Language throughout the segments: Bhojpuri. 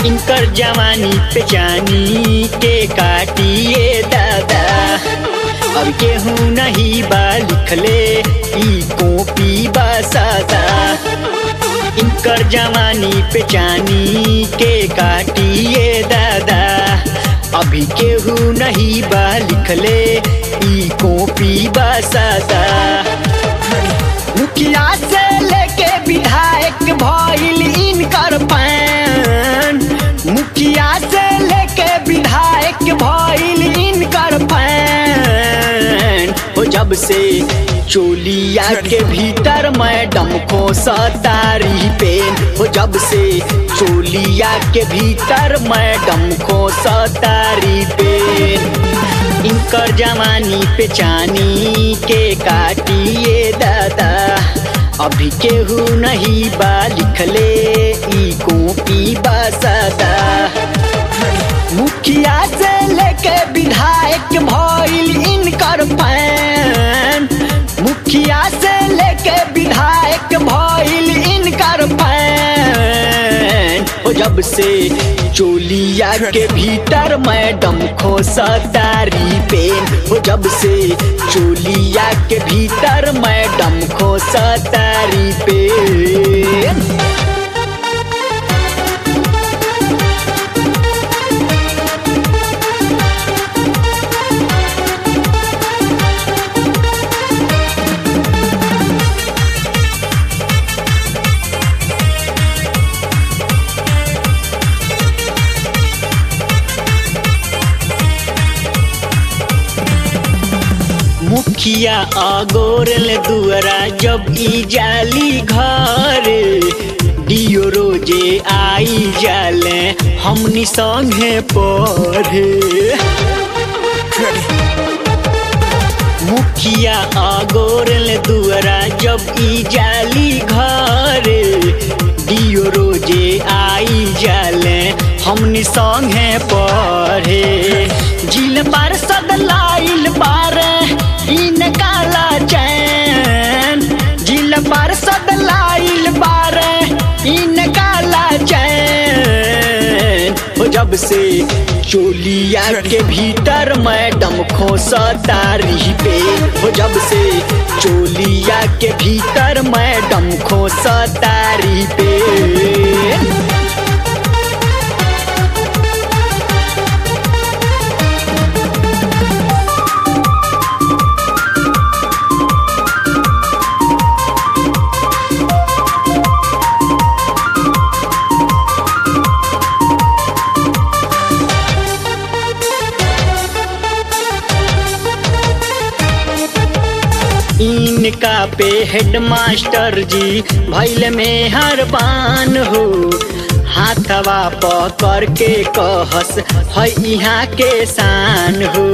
इनकर जवानी पे जानी के काटिए दादा। अब केहू नहीं बा लिखले ई कॉपी बा सादा। इनकर जवानी पे जानी के काटिए दादा। अभी केहू नहीं बा लिखले ई कॉपी बा सादा। मुखिया से लेके विधायक भइल इनकर पैन। मुखिया से लेके विधायक भइल इनकर पैन। हो जब से चोलिया के भीतर मैडम को सतारी पेन। हो जब से चोलिया के भीतर मैडम को सतारी पेन। इनकर जवानी पे जानी के काटिए दादा। अभी केहू नहीं बा लिखले ई कॉपी बा सादा। मुखिया से लेके विधायक भइल इनकर पैन। मुखिया से लेके विधायक भइल इनकर पैन। हो जब से चोलिया के भीतर मैडम को सतारी पेन। हो जब से चोलिया के भीतर मैडम को सतारी पेन। मुखिया अगोरल दुआरा जब ई जाली घर। डियो रोजे आई जाले हमनी संगे पढ़े। मुखिया अगोरल दुआरा जब ई जाली घर। डियो रोजे आई जाले हमनी संगे पढ़े। जिल बार सदलाइल बार इन काला चैन। जिल बार सदलाइल बार इन काला चैन। हो जब से चोलिया के भीतर मैडम को सतारी पेन। हो जब से चोलिया के भीतर मैडम को सतारी पेन। इनका पे हेडमास्टर जी भइल में हरबान हो। हाथवा पकड़ के कहस है यहाँ के शान हो।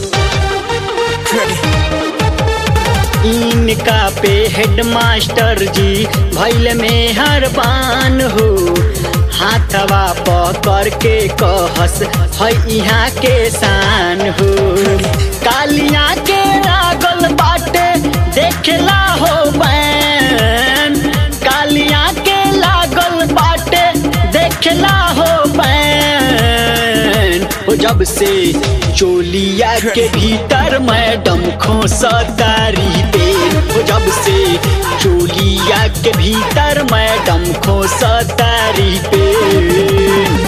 इनका पे हेडमास्टर जी भइल में हरबान हो। हाथवा पकड़ के कहस है यहाँ के शान हो। कालिया के लागल बाटे देखला हो बैन। कालिया के लागल बाटे देखला हो बैन। हो जब से चोलिया के भीतर मैडम को सतारी पेन। हो जब से चोलिया के भीतर मैडम को सतारी पेन।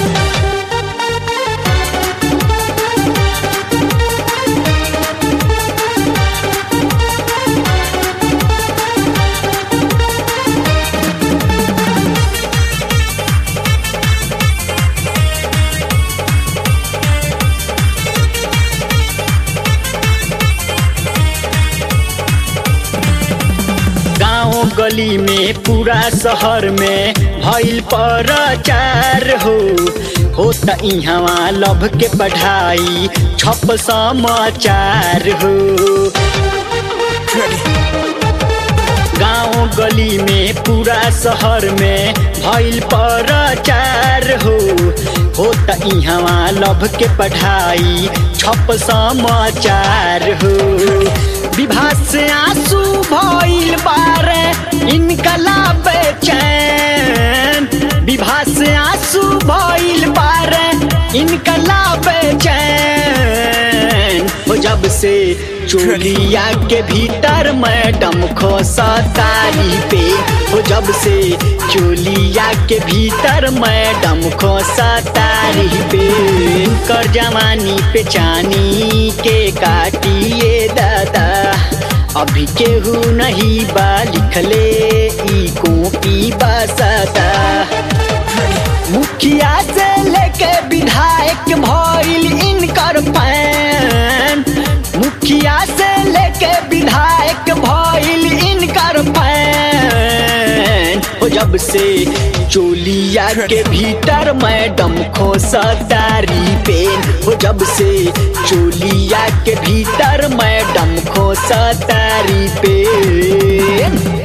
गली में पूरा शहर में भइल प्रचार हो। होता इहाँ लभ के पढ़ाई छप समाचार हो। गाँव गली में पूरा शहर में भइल प्रचार हो। होता इहाँ लभ के पढ़ाई छप समाचार हो। विभा से आंसू भइल बारे इनकला बेचैन। विवाह से आंसू भइल बारे इनकला बेचैन हो जब से चोलिया के भीतर मैडम खोसतारी पे हो जब से चोलिया के भीतर मैडम खोसतारी पे कर जवानी पे चानी के काटिए दादा अभी केहू नहीं बा लिखले ई कॉपी बसता मुखिया से लेके विधायक भइल इनकर पैन मुखिया से लेके विधायक भइल इनकर पैन हो जब से चोलिया के भीतर मैडम खोसतारी पेन हो जब से चोलिया के भीतर मैडम खोसतारी पेन।